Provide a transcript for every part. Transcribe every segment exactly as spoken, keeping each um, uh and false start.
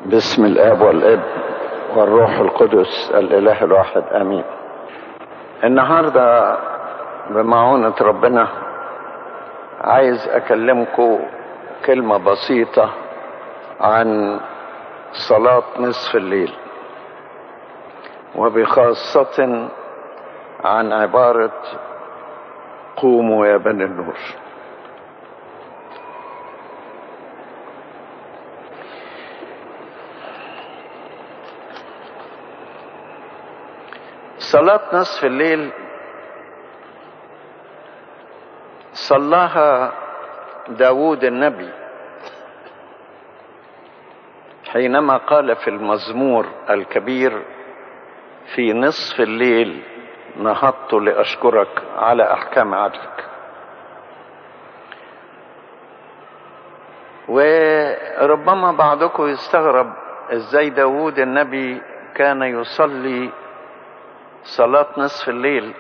باسم الآب والابن والروح القدس الإله الواحد آمين. النهاردة بمعونة ربنا عايز أكلمكم كلمة بسيطة عن صلاة نصف الليل، وبخاصة عن عبارة قوموا يا بني النور. صلاة نصف الليل صلاها داود النبي حينما قال في المزمور الكبير: في نصف الليل نهضت لأشكرك على أحكام عدلك. وربما بعضكم يستغرب ازاي داود النبي كان يصلي صلاة نصف الليل،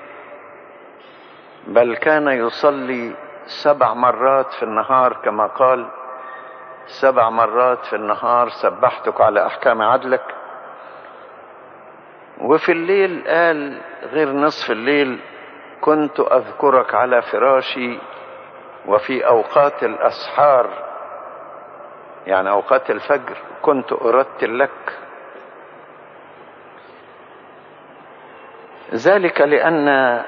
بل كان يصلي سبع مرات في النهار، كما قال: سبع مرات في النهار سبحتك على أحكام عدلك. وفي الليل قال غير نصف الليل: كنت أذكرك على فراشي، وفي أوقات الأسحار يعني أوقات الفجر كنت أرتل لك. ذلك لأن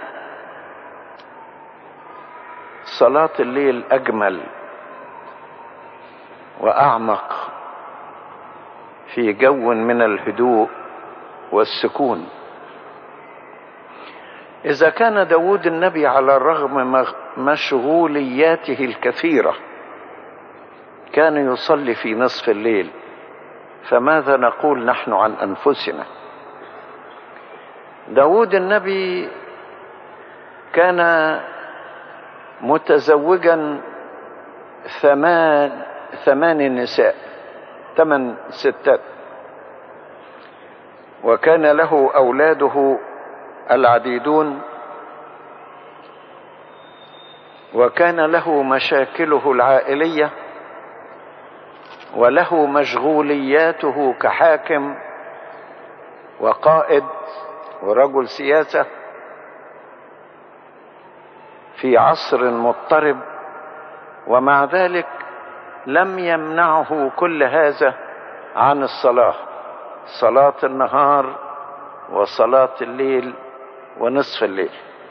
صلاة الليل أجمل وأعمق في جو من الهدوء والسكون. إذا كان داود النبي على الرغم من مشغولياته الكثيرة كان يصلي في نصف الليل، فماذا نقول نحن عن أنفسنا؟ داود النبي كان متزوجا ثمان ثمان نساء ثمان ستات، وكان له أولاده العديدون، وكان له مشاكله العائلية، وله مشغولياته كحاكم وقائد ورجل سياسة في عصر مضطرب، ومع ذلك لم يمنعه كل هذا عن الصلاة، صلاة النهار وصلاة الليل ونصف الليل.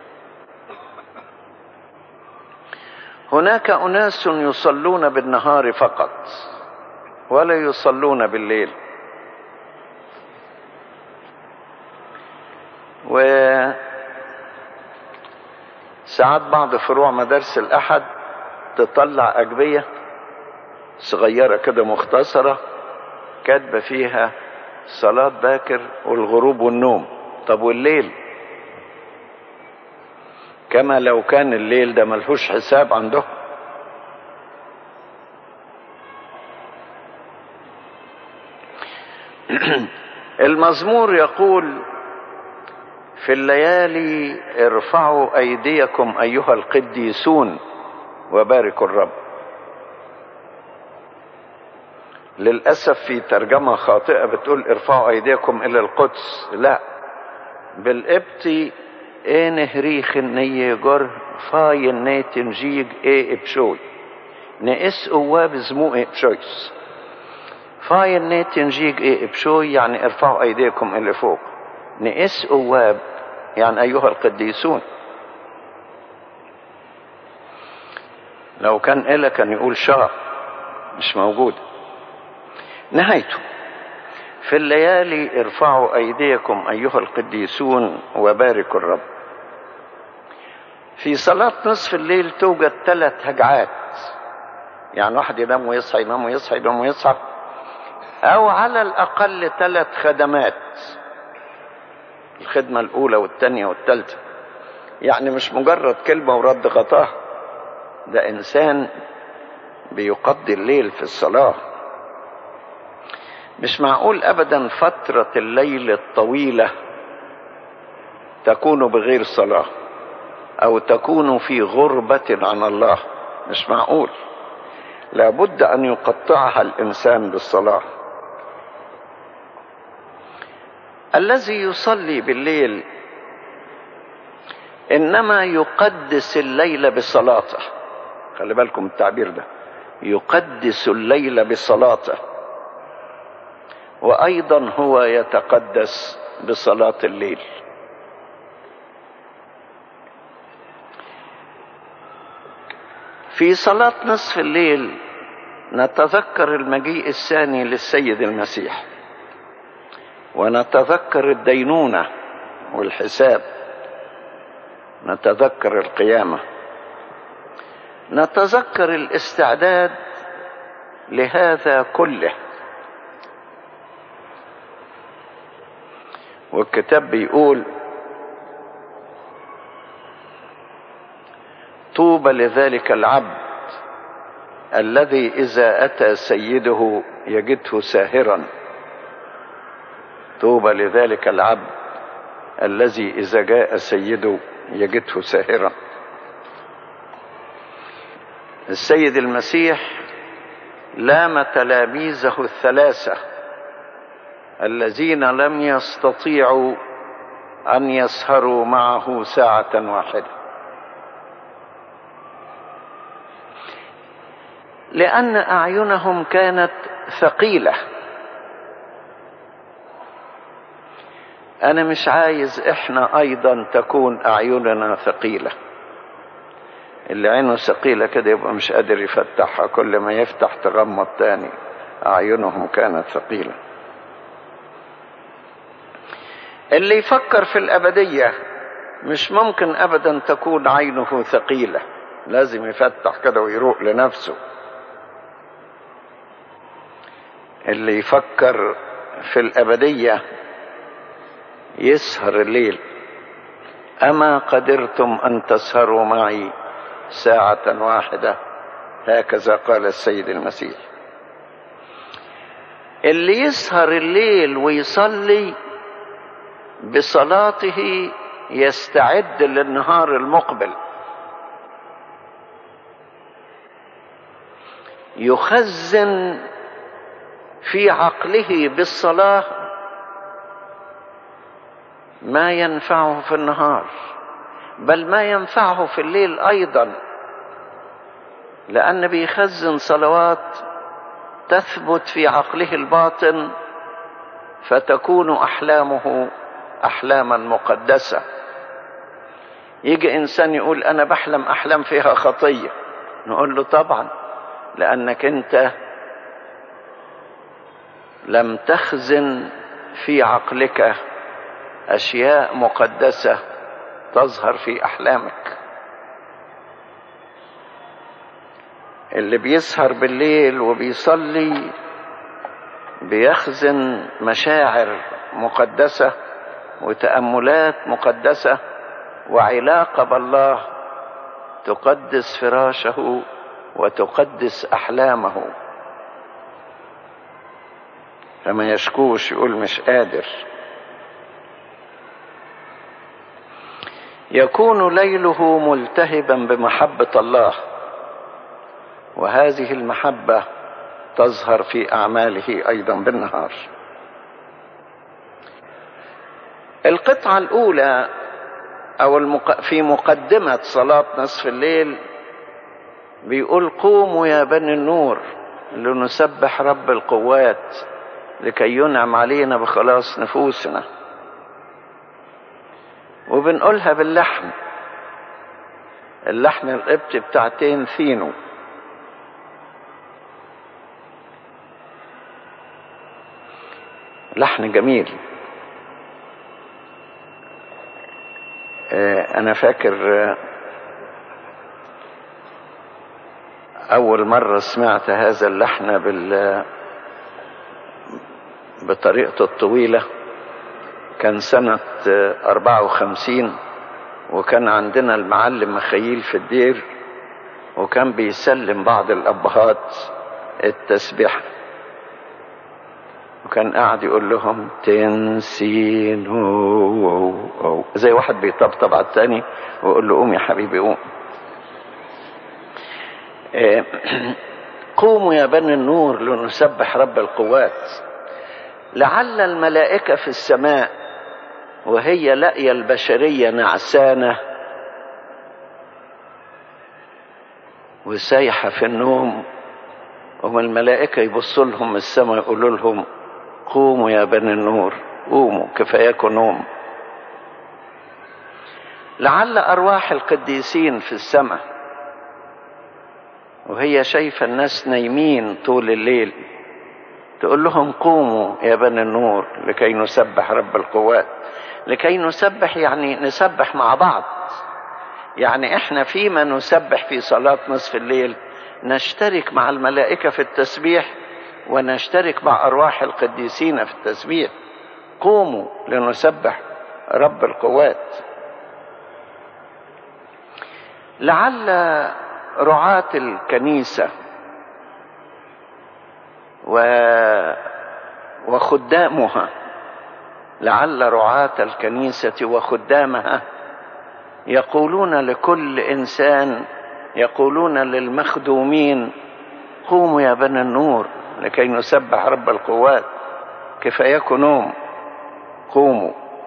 هناك أناس يصلون بالنهار فقط ولا يصلون بالليل، وساعات بعض فروع مدارس الأحد تطلع أجبية صغيرة كده مختصرة كاتبة فيها صلاة باكر والغروب والنوم. طب والليل؟ كما لو كان الليل ده ملهوش حساب عنده. المزمور يقول: في الليالي ارفعوا أيديكم أيها القديسون وباركوا الرب. للأسف في ترجمة خاطئة بتقول ارفعوا أيديكم إلى القدس، لا، بالقبطي ايه نهريخ النية جر فاي النيتن جيج ايه ابشوي نقس قواب زمو ايه بشويس. فاي النيتن جيج ايه ابشوي يعني ارفعوا أيديكم إلى فوق، نقس قواب يعني أيها القديسون. لو كان إلا كان يقول شاه، مش موجود. نهايته: في الليالي ارفعوا أيديكم أيها القديسون وباركوا الرب. في صلاة نصف الليل توجد ثلاث هجعات، يعني واحد ينام ويصحى ينام ويصحى ينام ويصحى، أو على الأقل ثلاث خدمات، الخدمة الأولى والثانية والثالثة، يعني مش مجرد كلمة ورد غطاه، ده إنسان بيقضي الليل في الصلاة. مش معقول أبدا فترة الليل الطويلة تكون بغير صلاة أو تكون في غربة عن الله، مش معقول. لابد أن يقطعها الإنسان بالصلاة. الذي يصلي بالليل إنما يقدس الليل بصلاته. خلي بالكم التعبير ده، يقدس الليل بصلاته، وأيضا هو يتقدس بصلاة الليل. في صلاة نصف الليل نتذكر المجيء الثاني للسيد المسيح، ونتذكر الدينونة والحساب، نتذكر القيامة، نتذكر الاستعداد لهذا كله. والكتاب بيقول: طوبى لذلك العبد الذي إذا أتى سيده يجده ساهرا. طوبى لذلك العبد الذي إذا جاء سيده يجده ساهرا. السيد المسيح لام تلاميذه الثلاثة الذين لم يستطيعوا أن يسهروا معه ساعة واحدة، لأن أعينهم كانت ثقيلة. أنا مش عايز إحنا أيضا تكون أعيننا ثقيلة. اللي عينه ثقيلة كده يبقى مش قادر يفتحها، كل ما يفتح تغمض تاني. أعينهم كانت ثقيلة. اللي يفكر في الأبدية مش ممكن أبدا تكون عينه ثقيلة، لازم يفتح كده ويروق لنفسه. اللي يفكر في الأبدية يسهر الليل. أما قدرتم أن تسهروا معي ساعة واحدة، هكذا قال السيد المسيح. اللي يسهر الليل ويصلي بصلاته يستعد للنهار المقبل، يخزن في عقله بالصلاة ما ينفعه في النهار، بل ما ينفعه في الليل أيضا، لأن بيخزن صلوات تثبت في عقله الباطن، فتكون أحلامه أحلاما مقدسة. يجي إنسان يقول: أنا بحلم أحلام فيها خطية. نقول له: طبعا، لأنك أنت لم تخزن في عقلك أشياء مقدسة تظهر في أحلامك. اللي بيسهر بالليل وبيصلي بيخزن مشاعر مقدسة وتأملات مقدسة وعلاقة بالله تقدس فراشه وتقدس أحلامه، فما يشكوش يقول مش قادر. يكون ليله ملتهبا بمحبة الله، وهذه المحبة تظهر في أعماله أيضا بالنهار. القطعة الأولى أو المق... في مقدمة صلاة نصف الليل بيقول: قوموا يا بني النور لنسبح رب القوات لكي ينعم علينا بخلاص نفوسنا. وبنقولها باللحن، اللحن القبطي بتاعتين ثينو. لحن جميل. أنا فاكر أول مرة سمعت هذا اللحن بال بطريقته الطويلة كان سنة أربعة وخمسين، وكان عندنا المعلم مخيل في الدير، وكان بيسلم بعض الأبهات التسبيح، وكان قاعد يقول لهم تنسينو، زي واحد بيطبطب على التاني ويقول له قوم يا حبيبي قوم. قوموا يا بني النور لنسبح رب القوات. لعل الملائكة في السماء وهي لاقيه البشريه نعسانه وسايحه في النوم، وما الملائكه يبصوا لهم من السماء يقولوا لهم قوموا يا بني النور، قوموا كفاياكم نوم. لعل ارواح القديسين في السماء وهي شايفه الناس نايمين طول الليل تقول لهم قوموا يا بني النور لكي نسبح رب القوات. لكي نسبح يعني نسبح مع بعض، يعني احنا فيما نسبح في صلاة نصف الليل نشترك مع الملائكة في التسبيح ونشترك مع أرواح القديسين في التسبيح. قوموا لنسبح رب القوات. لعل رعاة الكنيسة وخدامها لعل رعاة الكنيسة وخدامها يقولون لكل إنسان، يقولون للمخدومين قوموا يا بني النور لكي نسبح رب القوات، كفاياكم نوم، قوموا.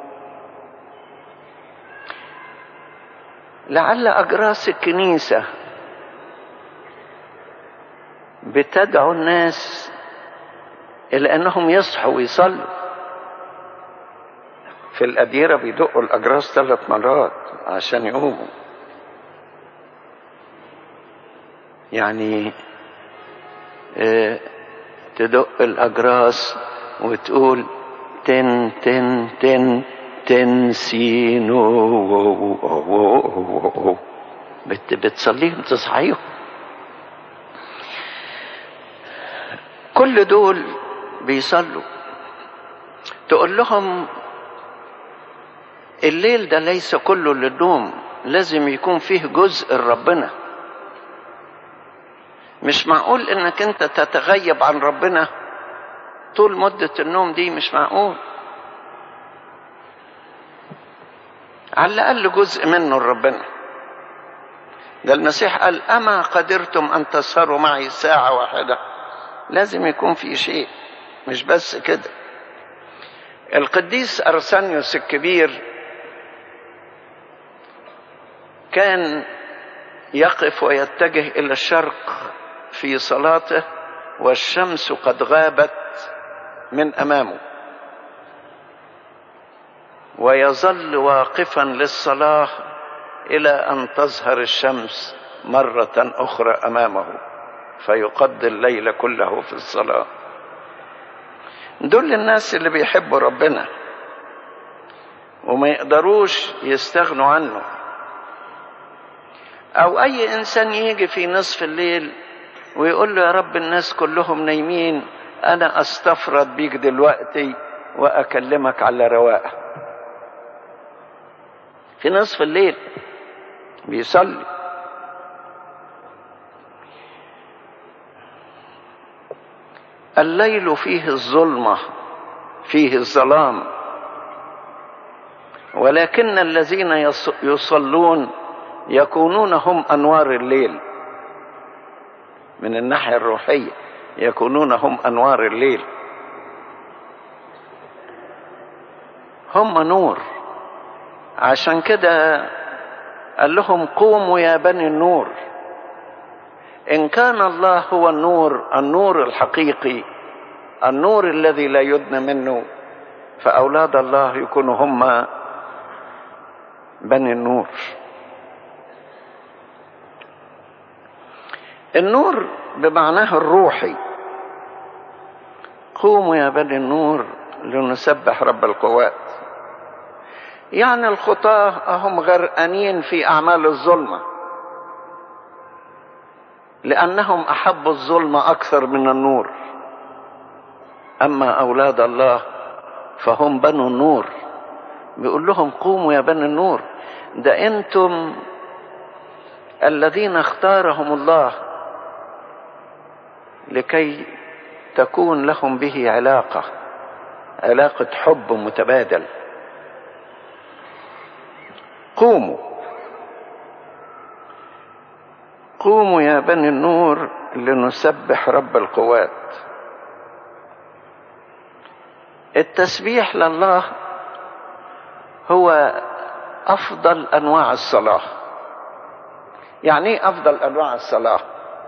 لعل أجراس الكنيسة بتدعو الناس إلى أنهم يصحوا ويصلوا. في الأديرة بيدقوا الأجراس ثلاث مرات عشان يقوموا، يعني اه تدق الأجراس وتقول تن تن تن تنسينو، بت بتصليهم تصحيهم. كل دول بيصلوا. تقول لهم الليل ده ليس كله للنوم، لازم يكون فيه جزء لربنا. مش معقول انك انت تتغيب عن ربنا طول مدة النوم دي، مش معقول. على الأقل جزء منه لربنا. ده المسيح قال أما قدرتم أن تسهروا معي ساعة واحدة؟ لازم يكون في شيء، مش بس كده. القديس أرسانيوس الكبير كان يقف ويتجه إلى الشرق في صلاته والشمس قد غابت من أمامه، ويظل واقفا للصلاة إلى أن تظهر الشمس مرة أخرى أمامه فيقضي الليل كله في الصلاة. دول الناس اللي بيحبوا ربنا وما يقدروش يستغنوا عنه. أو أي إنسان يجي في نصف الليل ويقول له يا رب الناس كلهم نايمين، أنا أستفرد بيك دلوقتي وأكلمك على رواقة. في نصف الليل بيصلي. الليل فيه الظلمة، فيه الظلام، ولكن الذين يصلون يكونون هم أنوار الليل. من الناحية الروحية يكونون هم أنوار الليل، هم نور. عشان كده قال لهم قوموا يا بني النور. إن كان الله هو النور، النور الحقيقي، النور الذي لا يدنى منه، فأولاد الله يكونوا هم بني النور. النور بمعناه الروحي. قوموا يا بني النور لنسبح رب القوات. يعني الخطاة هم غرقانين في أعمال الظلمة لأنهم أحبوا الظلمة أكثر من النور. أما أولاد الله فهم بنو النور. بيقول لهم قوموا يا بني النور. ده أنتم الذين اختارهم الله لكي تكون لهم به علاقة، علاقة حب متبادل. قوموا قوموا يا بني النور لنسبح رب القوات. التسبيح لله هو أفضل أنواع الصلاة. يعني إيه أفضل أنواع الصلاة؟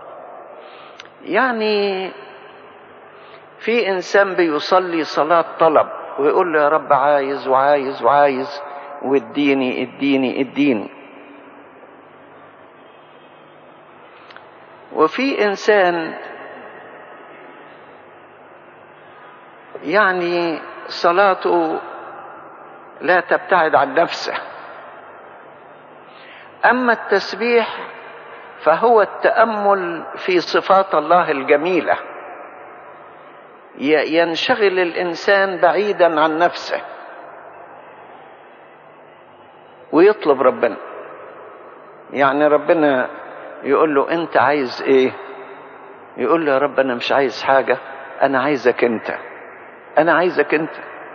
يعني في إنسان بيصلي صلاة طلب ويقول له يا رب عايز وعايز وعايز واديني اديني اديني. وفي إنسان يعني صلاته لا تبتعد عن نفسه. أما التسبيح فهو التأمل في صفات الله الجميلة، ينشغل الإنسان بعيدا عن نفسه ويطلب ربنا. يعني ربنا يقول له أنت عايز إيه؟ يقول له يا رب أنا مش عايز حاجة، أنا عايزك أنت، أنا عايزك أنت،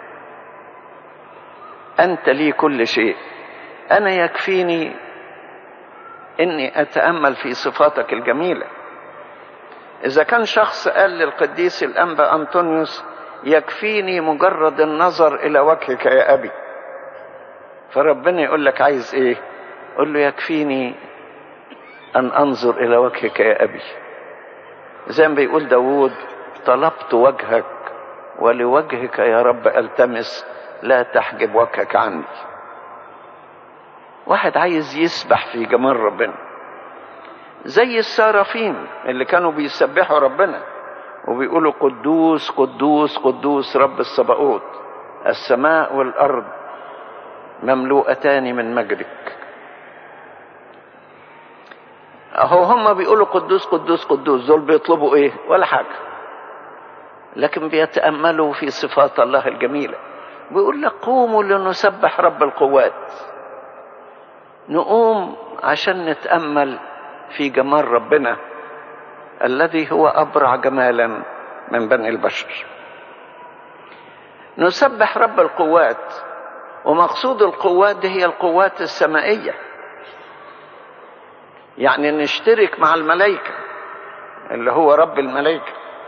أنت لي كل شيء، أنا يكفيني إني أتأمل في صفاتك الجميلة. إذا كان شخص قال للقديس الأنبا أنطونيوس يكفيني مجرد النظر إلى وجهك يا أبي، فربنا يقول لك عايز إيه؟ قل له يكفيني أن أنظر إلى وجهك يا أبي. زي ما بيقول داود طلبت وجهك ولوجهك يا رب ألتمس، لا تحجب وجهك عني. واحد عايز يسبح في جمال ربنا زي السرافين اللي كانوا بيسبحوا ربنا وبيقولوا قدوس قدوس قدوس رب الصباؤوت، السماء والأرض مملوءتان من مجدك. اهو هم بيقولوا قدوس قدوس قدوس، دول بيطلبوا ايه؟ ولا حاجة، لكن بيتأملوا في صفات الله الجميلة. بيقول لك قوموا لنسبح رب القوات، نقوم عشان نتأمل في جمال ربنا الذي هو أبرع جمالا من بني البشر. نسبح رب القوات، ومقصود القوات دي هي القوات السمائية، يعني نشترك مع الملائكة اللي هو رب الملائكة.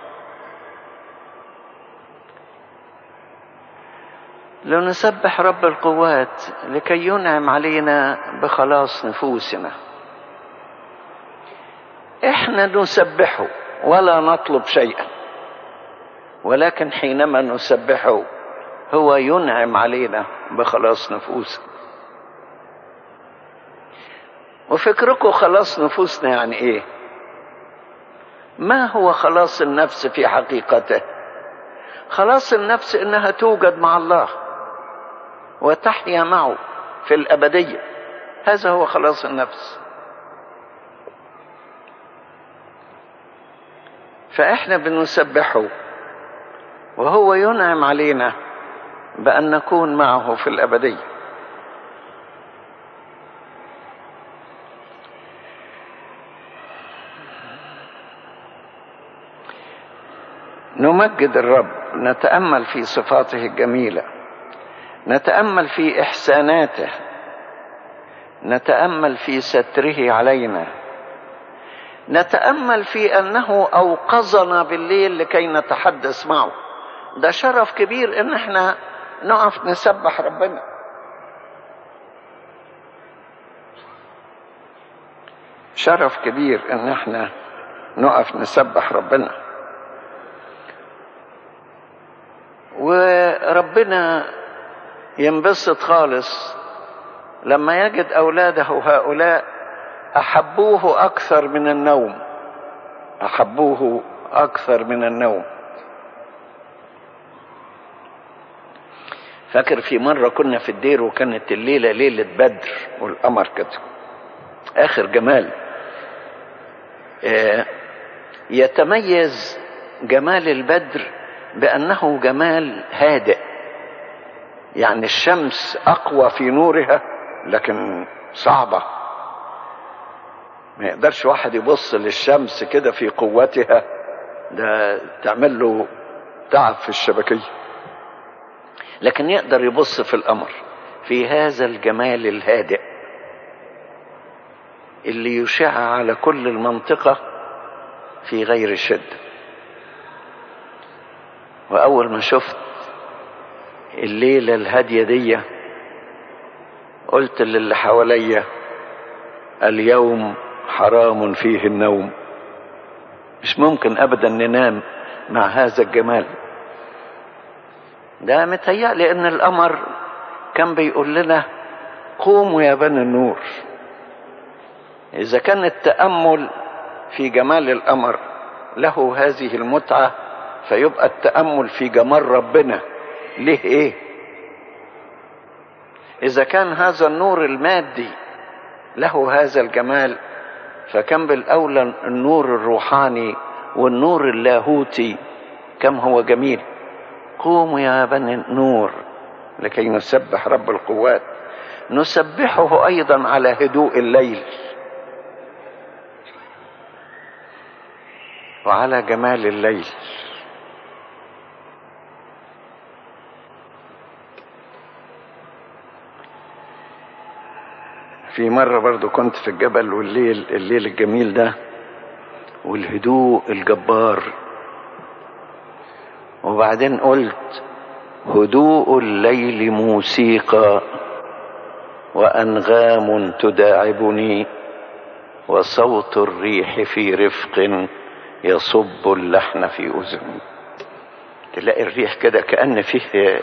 لنسبح رب القوات لكي ينعم علينا بخلاص نفوسنا. احنا نسبحه ولا نطلب شيئا، ولكن حينما نسبحه هو ينعم علينا بخلاص نفوسنا. وفكركم خلاص نفوسنا يعني ايه؟ ما هو خلاص النفس في حقيقته؟ خلاص النفس انها توجد مع الله وتحيا معه في الأبدية، هذا هو خلاص النفس. فإحنا بنسبحه وهو ينعم علينا بأن نكون معه في الأبدية. نمجد الرب، نتأمل في صفاته الجميلة، نتأمل في إحساناته، نتأمل في ستره علينا، نتأمل في أنه أوقظنا بالليل لكي نتحدث معه. ده شرف كبير إن احنا نقف نسبح ربنا. شرف كبير إن احنا نقف نسبح ربنا. وربنا ينبسط خالص لما يجد أولاده هؤلاء أحبوه أكثر من النوم، أحبوه أكثر من النوم. فاكر في مرة كنا في الدير وكانت الليلة ليلة بدر والقمر كده آخر جمال. يتميز جمال البدر بأنه جمال هادئ، يعني الشمس أقوى في نورها لكن صعبة، ما يقدرش واحد يبص للشمس كده في قوتها، ده تعمل له تعب في الشبكية، لكن يقدر يبص في القمر في هذا الجمال الهادئ اللي يشع على كل المنطقة في غير شدة. وأول ما شفت الليلة الهادية دي قلت للي حواليا اليوم حرام فيه النوم، مش ممكن ابدا ننام مع هذا الجمال ده. متهيألي ان القمر كان بيقول لنا قوموا يا بني النور. اذا كان التأمل في جمال القمر له هذه المتعة، فيبقى التأمل في جمال ربنا ليه ايه؟ اذا كان هذا النور المادي له هذا الجمال، فكم بالاولى النور الروحاني والنور اللاهوتي كم هو جميل. قوموا يا بني النور لكي نسبح رب القوات. نسبحه ايضا على هدوء الليل وعلى جمال الليل. في مرة برضو كنت في الجبل والليل الليل الجميل ده والهدوء الجبار، وبعدين قلت هدوء الليل موسيقى وأنغام تداعبني وصوت الريح في رفق يصب اللحن في أذني. تلاقي الريح كده كأن فيه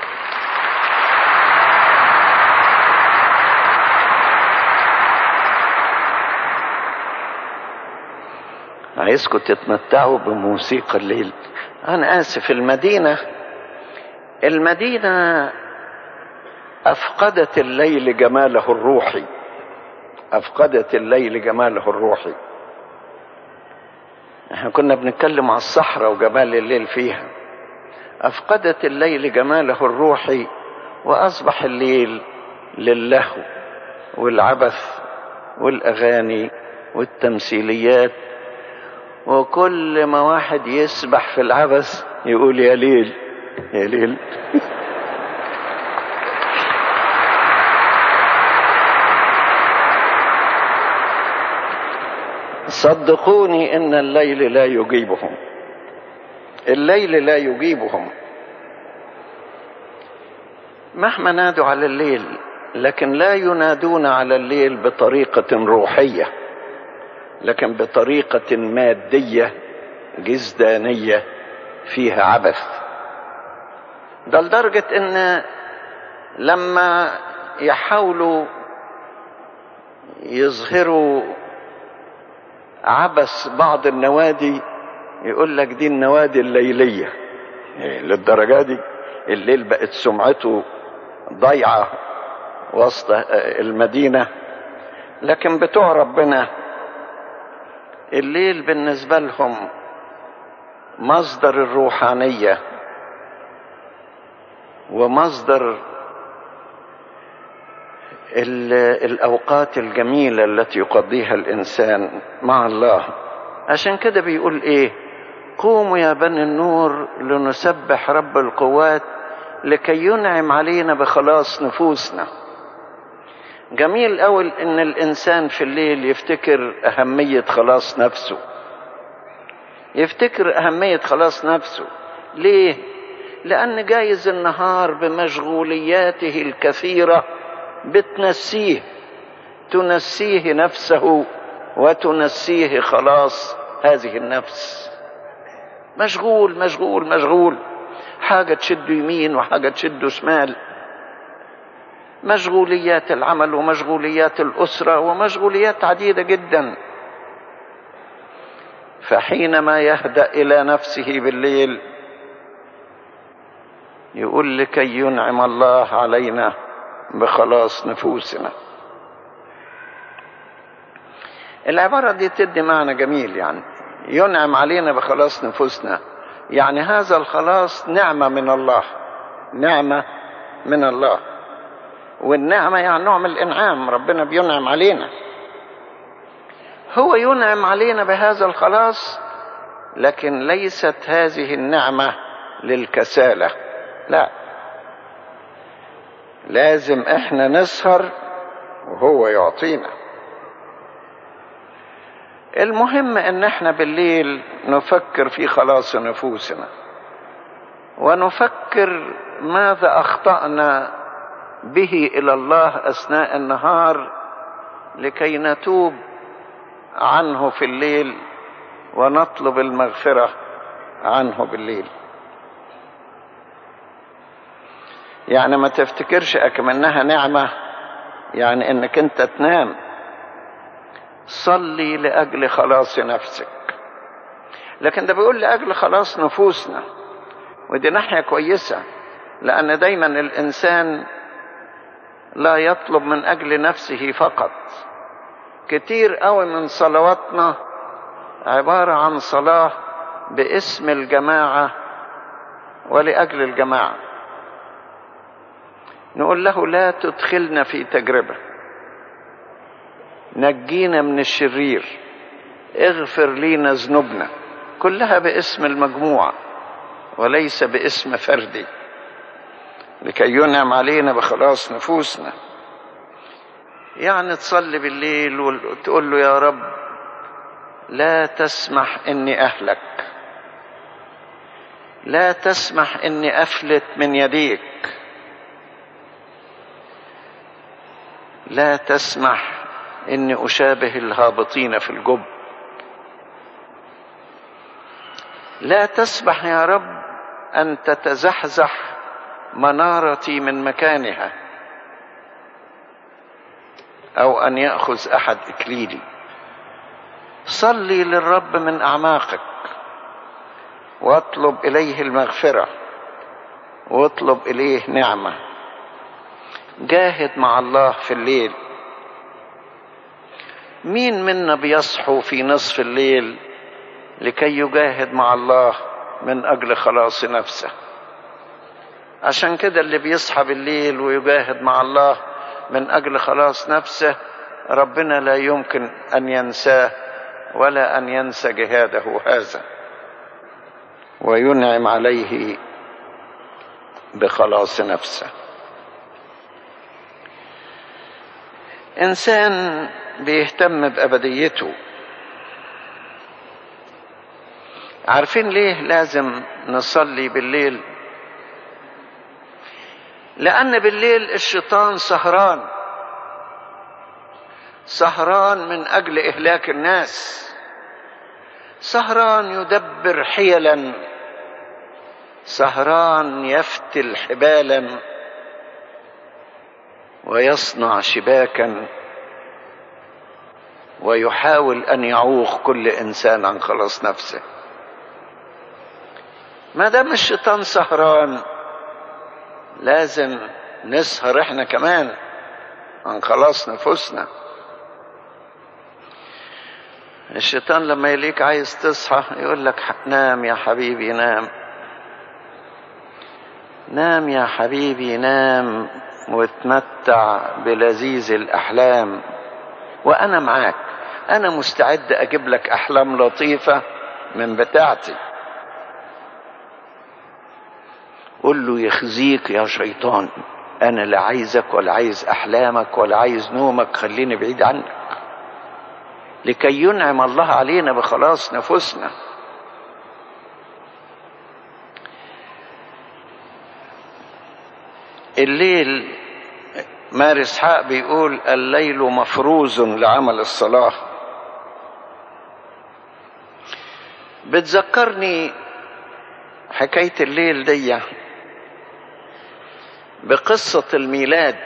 عايزكم تتمتعوا بموسيقى الليل. أنا آسف، المدينة المدينة أفقدت الليل جماله الروحي، أفقدت الليل جماله الروحي. احنا كنا بنتكلم على الصحراء وجمال الليل فيها. أفقدت الليل جماله الروحي وأصبح الليل للهو والعبث والأغاني والتمثيليات، وكل ما واحد يسبح في العبث يقول يا ليل يا ليل. صدقوني ان الليل لا يجيبهم، الليل لا يجيبهم مهما نادوا على الليل، لكن لا ينادون على الليل بطريقة روحية، لكن بطريقة مادية جسدانية فيها عبث. ده لدرجة ان لما يحاولوا يظهروا عبث بعض النوادي يقول لك دي النوادي الليلية. للدرجة دي الليل بقت سمعته ضيعة وسط المدينة. لكن بتوع ربنا الليل بالنسبة لهم مصدر الروحانية ومصدر الأوقات الجميلة التي يقضيها الإنسان مع الله. عشان كده بيقول إيه؟ قوموا يا بني النور لنسبح رب القوات لكي ينعم علينا بخلاص نفوسنا. جميل أول إن الإنسان في الليل يفتكر أهمية خلاص نفسه، يفتكر أهمية خلاص نفسه. ليه؟ لأن جايز النهار بمشغولياته الكثيرة بتنسيه، تنسيه نفسه وتنسيه خلاص هذه النفس. مشغول مشغول مشغول، حاجة تشد يمين وحاجة تشد شمال، مشغوليات العمل ومشغوليات الأسرة ومشغوليات عديدة جدا. فحينما يهدأ إلى نفسه بالليل يقول لكي ينعم الله علينا بخلاص نفوسنا. العبارة دي تدي معنى جميل، يعني ينعم علينا بخلاص نفوسنا، يعني هذا الخلاص نعمة من الله، نعمة من الله. والنعمة يعني نوع من الإنعام، ربنا بينعم علينا. هو ينعم علينا بهذا الخلاص، لكن ليست هذه النعمة للكسالة، لا، لازم احنا نسهر وهو يعطينا. المهم ان احنا بالليل نفكر في خلاص نفوسنا، ونفكر ماذا اخطأنا به إلى الله أثناء النهار لكي نتوب عنه في الليل ونطلب المغفرة عنه بالليل. يعني ما تفتكرش أكمنها نعمة يعني انك انت تنام. صلي لأجل خلاص نفسك، لكن ده بيقول لأجل خلاص نفوسنا، ودي ناحية كويسة، لأن دايما الإنسان لا يطلب من أجل نفسه فقط. كتير قوي من صلواتنا عبارة عن صلاة باسم الجماعة ولأجل الجماعة. نقول له لا تدخلنا في تجربة، نجينا من الشرير، اغفر لينا ذنوبنا، كلها باسم المجموعة وليس باسم فردي، لكي ينعم علينا بخلاص نفوسنا. يعني تصلي بالليل وتقول له يا رب لا تسمح اني اهلك، لا تسمح اني افلت من يديك، لا تسمح اني اشابه الهابطين في الجب، لا تسمح يا رب ان تتزحزح منارتي من مكانها او ان يأخذ احد اكليلي. صلي للرب من اعماقك واطلب اليه المغفرة واطلب اليه نعمة. جاهد مع الله في الليل. مين منا بيصحو في نصف الليل لكي يجاهد مع الله من اجل خلاص نفسه؟ عشان كده اللي بيصحى بالليل ويجاهد مع الله من اجل خلاص نفسه ربنا لا يمكن ان ينساه ولا ان ينسى جهاده هذا، وينعم عليه بخلاص نفسه. انسان بيهتم بابديته. عارفين ليه لازم نصلي بالليل؟ لأن بالليل الشيطان سهران، سهران من أجل إهلاك الناس، سهران يدبر حيلا، سهران يفتل حبالا ويصنع شباكا ويحاول أن يعوق كل إنسان عن خلاص نفسه. ما دام الشيطان سهران لازم نسهر احنا كمان عن خلاص نفوسنا. الشيطان لما يليك عايز تصحى يقول لك نام يا حبيبي نام، نام يا حبيبي نام واتمتع بلذيذ الأحلام، وأنا معاك، أنا مستعد أجيب لك أحلام لطيفة من بتاعتي. قل له يخزيك يا شيطان، أنا لا عايزك ولا عايز أحلامك ولا عايز نومك، خليني بعيد عنك، لكي ينعم الله علينا بخلاص نفوسنا. الليل مار إسحاق بيقول الليل مفروز لعمل الصلاة. بتذكرني حكاية الليل دي بقصة الميلاد،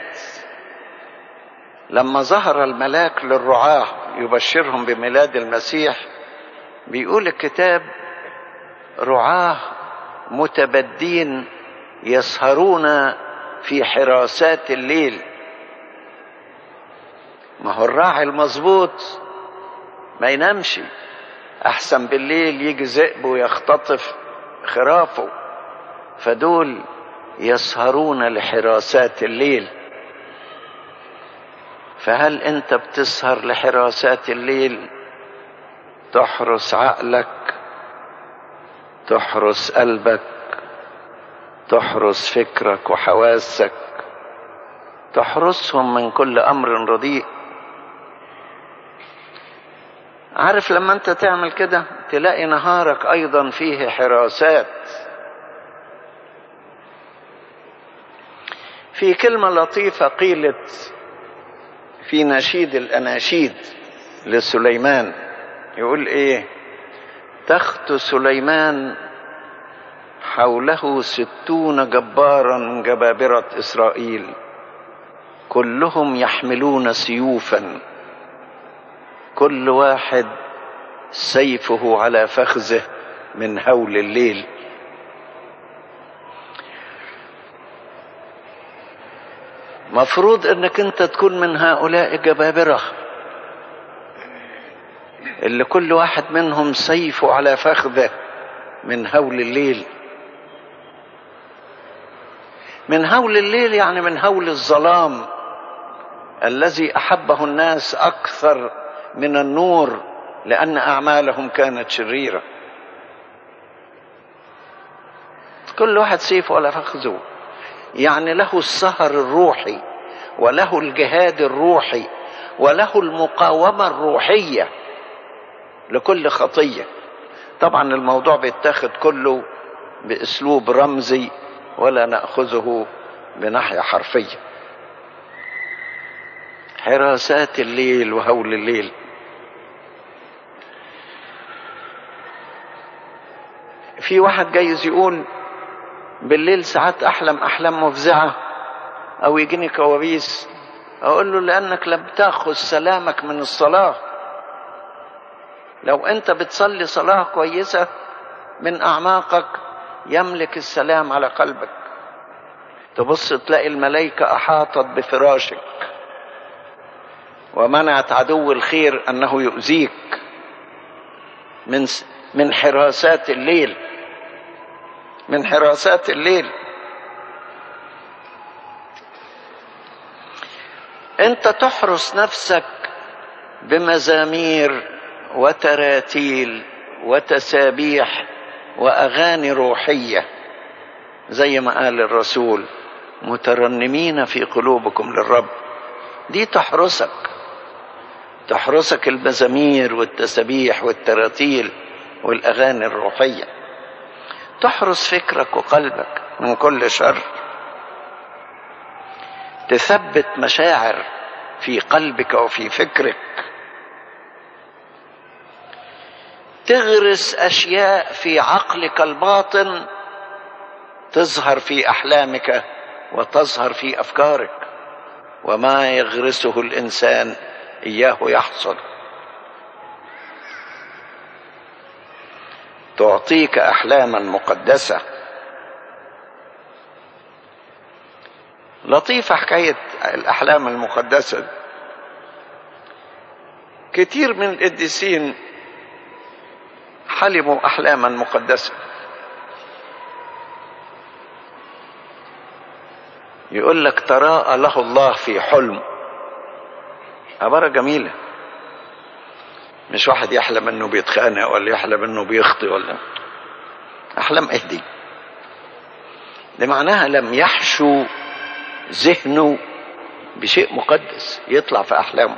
لما ظهر الملاك للرعاة يبشرهم بميلاد المسيح. بيقول الكتاب رعاة متبدين يسهرون في حراسات الليل. ما هو الراعي المظبوط ما ينامش، احسن بالليل يجي ذئب ويختطف خرافه، فدول يسهرون لحراسات الليل. فهل انت بتسهر لحراسات الليل؟ تحرس عقلك، تحرس قلبك، تحرس فكرك وحواسك، تحرسهم من كل امر رديء. عارف لما انت تعمل كده تلاقي نهارك ايضا فيه حراسات، في كلمة لطيفة قيلت في نشيد الأناشيد لسليمان، يقول ايه: تخت سليمان حوله ستون جبارا من جبابرة إسرائيل، كلهم يحملون سيوفا، كل واحد سيفه على فخذه من هول الليل. مفروض انك انت تكون من هؤلاء الجبابرة اللي كل واحد منهم سيفه على فخذه من هول الليل. من هول الليل يعني من هول الظلام الذي أحبه الناس أكثر من النور، لأن أعمالهم كانت شريرة. كل واحد سيفه على فخذه، يعني له السهر الروحي وله الجهاد الروحي وله المقاومة الروحية لكل خطية. طبعا الموضوع بيتاخد كله بأسلوب رمزي ولا نأخذه بناحية حرفية. حراسات الليل وهول الليل. في واحد جايز يقول بالليل ساعات أحلم أحلام مفزعة أو يجيني كوابيس، أقول له لأنك لم تأخذ سلامك من الصلاة. لو أنت بتصلي صلاة كويسة من أعماقك يملك السلام على قلبك، تبص تلاقي الملائكة أحاطت بفراشك ومنعت عدو الخير أنه يؤذيك من من حراسات الليل، من حراسات الليل. أنت تحرس نفسك بمزامير وتراتيل وتسابيح وأغاني روحية، زي ما قال الرسول: مترنمين في قلوبكم للرب. دي تحرسك، تحرسك المزامير والتسابيح والتراتيل والأغاني الروحية، تحرس فكرك وقلبك من كل شر، تثبت مشاعر في قلبك وفي فكرك، تغرس أشياء في عقلك الباطن تظهر في أحلامك وتظهر في أفكارك. وما يغرسه الإنسان إياه يحصل. تعطيك أحلاما مقدسة. لطيفة حكاية الأحلام المقدسة. كتير من القديسين حلموا أحلاما مقدسة. يقول لك تراءى له الله في حلم. عبارة جميلة، مش واحد يحلم انه بيتخانق ولا يحلم انه بيخطي ولا احلام اهدي. ده معناها لم يحشو ذهنه بشيء مقدس يطلع في احلامه.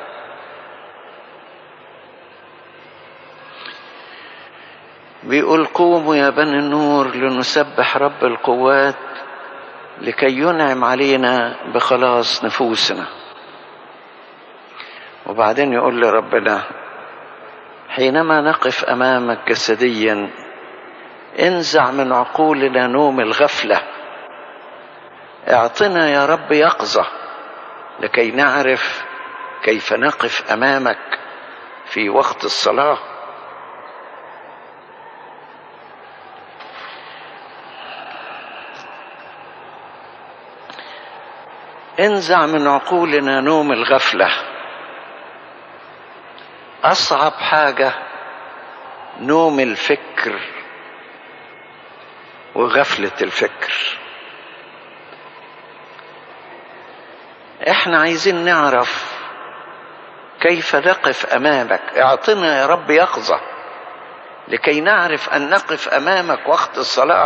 بيقول: قوموا يا بني النور لنسبح رب القوات لكي ينعم علينا بخلاص نفوسنا. وبعدين يقول لربنا: حينما نقف أمامك جسديا انزع من عقولنا نوم الغفلة، اعطنا يا رب يقظة لكي نعرف كيف نقف أمامك في وقت الصلاة. انزع من عقولنا نوم الغفلة. أصعب حاجة نوم الفكر وغفلة الفكر. احنا عايزين نعرف كيف نقف أمامك. اعطنا يا رب يقظة لكي نعرف أن نقف أمامك وقت الصلاة.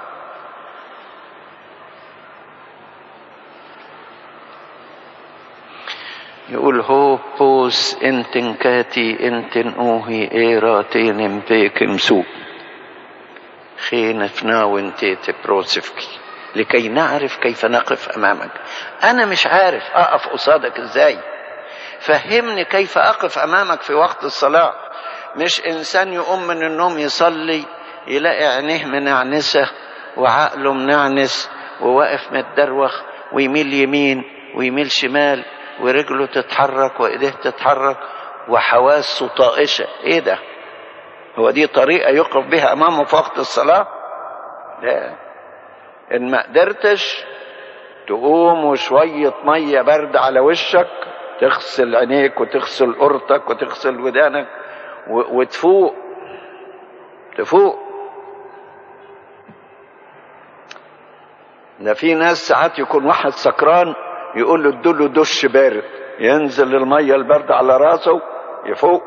يقول: هو بوس انتن كاتي انتن اوهي ايراتين امبيك مسوق خين فناو انتي تبروسفكي. لكي نعرف كيف نقف أمامك. أنا مش عارف أقف قصادك إزاي، فهمني كيف أقف أمامك في وقت الصلاة. مش إنسان يقوم من النوم يصلي يلاقي عينيه منعنسة وعقله منعنس وواقف متدروخ ويميل يمين ويميل شمال ورجله تتحرك وإيديه تتحرك وحواسه طائشة. إيه ده؟ هو دي طريقة يقف بها أمامه في وقت الصلاة؟ لا. إن ما قدرتش تقوم وشوية مية برد على وشك تغسل عينيك وتغسل قرطك وتغسل ودانك وتفوق تفوق. ده في ناس ساعات يكون واحد سكران يقول له ادوله دش بارد، ينزل المية البرد على راسه يفوق.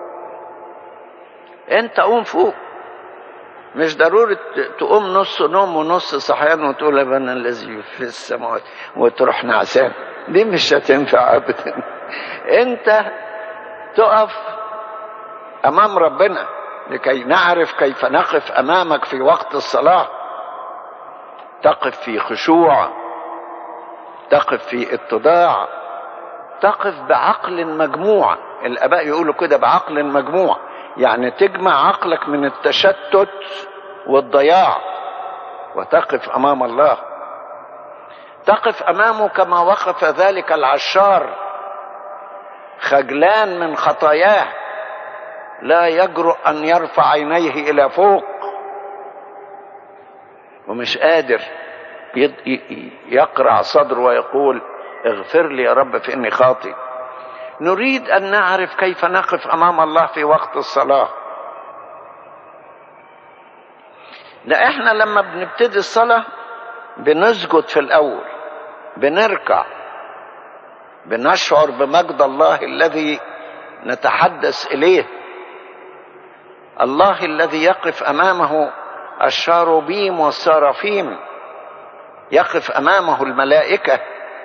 انت قوم فوق، مش ضروري تقوم نص نوم ونص صحيان وتقول ابانا الذي في السماوات وتروح نعسان، دي مش هتنفع ابدا. انت تقف امام ربنا لكي نعرف كيف نقف امامك في وقت الصلاة. تقف في خشوع، تقف في اتضاع، تقف بعقل مجموع. الاباء يقولوا كده بعقل مجموع، يعني تجمع عقلك من التشتت والضياع وتقف امام الله. تقف امامه كما وقف ذلك العشار خجلان من خطاياه، لا يجرؤ ان يرفع عينيه الى فوق ومش قادر يقرع صدره ويقول اغفر لي يا رب فإني خاطئ. نريد أن نعرف كيف نقف أمام الله في وقت الصلاة. لا، احنا لما بنبتدي الصلاة بنسجد في الأول، بنركع، بنشعر بمجد الله الذي نتحدث إليه، الله الذي يقف أمامه الشاروبيم والسرافيم، يقف أمامه الملائكة،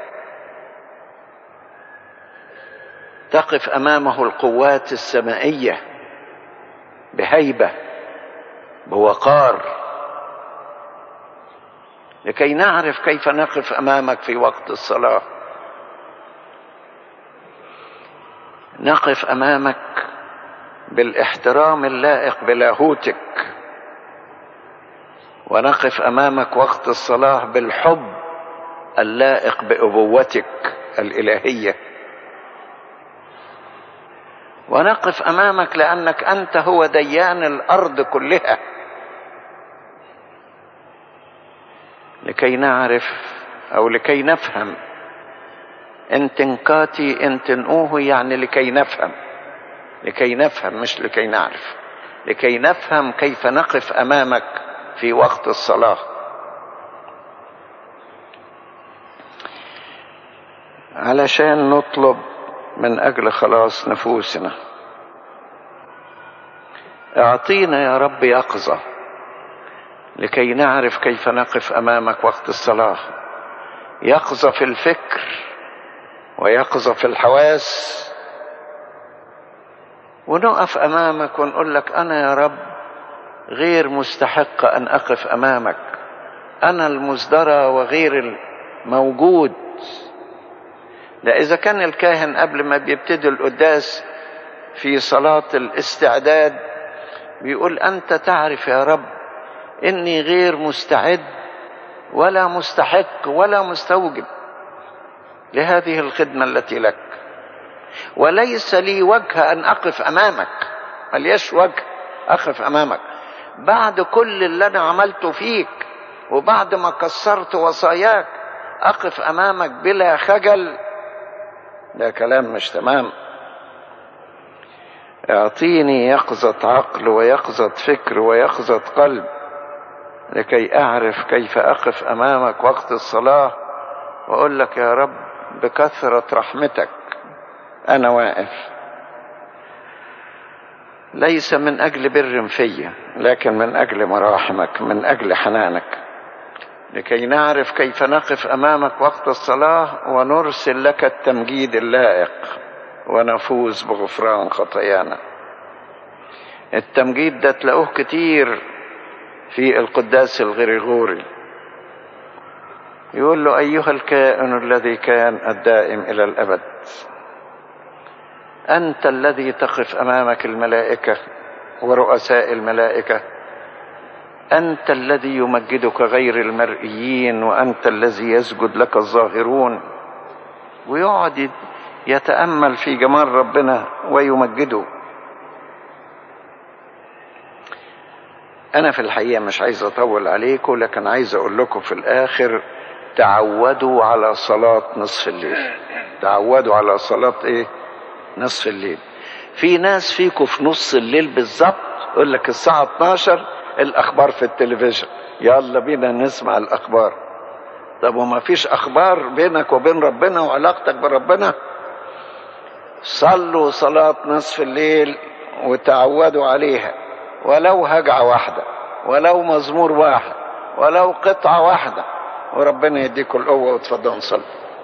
تقف أمامه القوات السمائية بهيبة بوقار، لكي نعرف كيف نقف أمامك في وقت الصلاة. نقف أمامك بالاحترام اللائق بلاهوتك، ونقف أمامك وقت الصلاة بالحب اللائق بأبوتك الإلهية، ونقف أمامك لأنك أنت هو ديان الأرض كلها، لكي نعرف أو لكي نفهم. انتنكاتي انتنقوه يعني لكي نفهم، لكي نفهم مش لكي نعرف، لكي نفهم كيف نقف أمامك في وقت الصلاة. علشان نطلب من أجل خلاص نفوسنا. اعطينا يا رب يقظة لكي نعرف كيف نقف أمامك وقت الصلاة، يقظة في الفكر ويقظة في الحواس، ونقف أمامك ونقول لك أنا يا رب غير مستحق أن أقف أمامك، أنا المزدرى وغير الموجود. لا، إذا كان الكاهن قبل ما بيبتدي القداس في صلاة الاستعداد بيقول أنت تعرف يا رب إني غير مستعد ولا مستحق ولا مستوجب لهذه الخدمة التي لك، وليس لي وجه أن أقف أمامك، مليش وجه أقف أمامك بعد كل اللي أنا عملته فيك، وبعد ما كسرت وصاياك أقف أمامك بلا خجل. ده كلام مش تمام. اعطيني يقظة عقل ويقظة فكر ويقظة قلب لكي أعرف كيف أقف أمامك وقت الصلاة وأقول لك يا رب بكثرة رحمتك أنا واقف، ليس من أجل بر في لكن من أجل مراحمك، من أجل حنانك، لكي نعرف كيف نقف أمامك وقت الصلاة ونرسل لك التمجيد اللائق ونفوز بغفران خطايانا. التمجيد ده تلاقوه كتير في القداس الغريغوري، يقول له أيها الكائن الذي كان الدائم إلى الأبد، أنت الذي تقف أمامك الملائكة ورؤساء الملائكة، أنت الذي يمجدك غير المرئيين، وأنت الذي يسجد لك الظاهرون. ويقعد يتأمل في جمال ربنا ويمجده. أنا في الحقيقة مش عايز أطول عليكم، لكن عايز أقول لكم في الآخر تعودوا على صلاة نصف الليل. تعودوا على صلاة إيه؟ نصف الليل. في ناس فيكم في نص الليل بالظبط يقول لك الساعة اتناشر الأخبار في التلفزيون، يلا بينا نسمع الأخبار. طب وما فيش أخبار بينك وبين ربنا وعلاقتك بربنا؟ صلوا صلاة نصف الليل وتعودوا عليها، ولو هجعة واحدة، ولو مزمور واحد، ولو قطعة واحدة، وربنا يديكم القوة. وتفضلوا نصلي.